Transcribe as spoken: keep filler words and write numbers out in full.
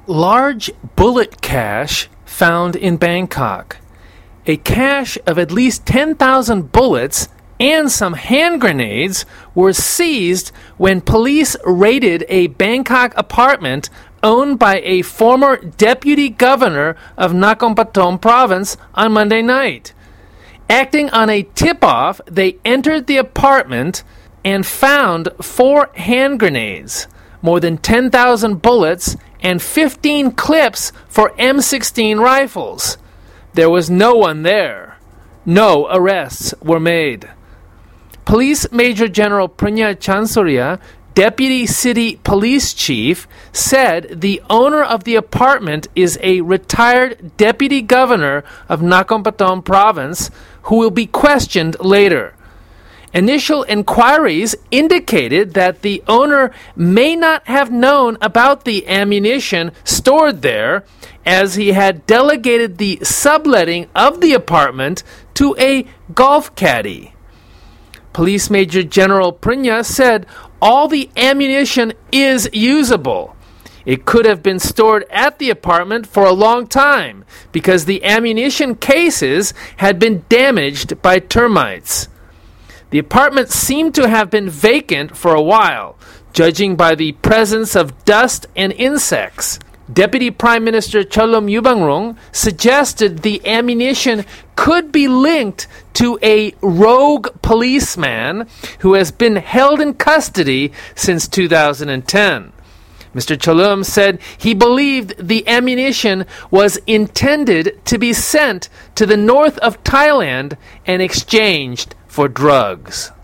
Large bullet cache found in Bangkok. A cache of at least ten thousand bullets and some hand grenades were seized when police raided a Bangkok apartment owned by a former deputy governor of Nakhon Pathom province on Monday night. Acting on a tip-off, they entered the apartment and found four hand grenades, more than ten thousand bullets, and fifteen clips for M sixteen rifles. There was no one there. No arrests were made. Police Major General Prinya Chansoria, Deputy City Police Chief, said the owner of the apartment is a retired Deputy Governor of Nakhon Pathom Province who will be questioned later. Initial inquiries indicated that the owner may not have known about the ammunition stored there, as he had delegated the subletting of the apartment to a golf caddy. Police Major General Prinya said all the ammunition is usable. It could have been stored at the apartment for a long time because the ammunition cases had been damaged by termites. The apartment seemed to have been vacant for a while, judging by the presence of dust and insects. Deputy Prime Minister Cholom Yubangrong suggested the ammunition could be linked to a rogue policeman who has been held in custody since two thousand ten. Mister Cholom said he believed the ammunition was intended to be sent to the north of Thailand and exchanged for drugs.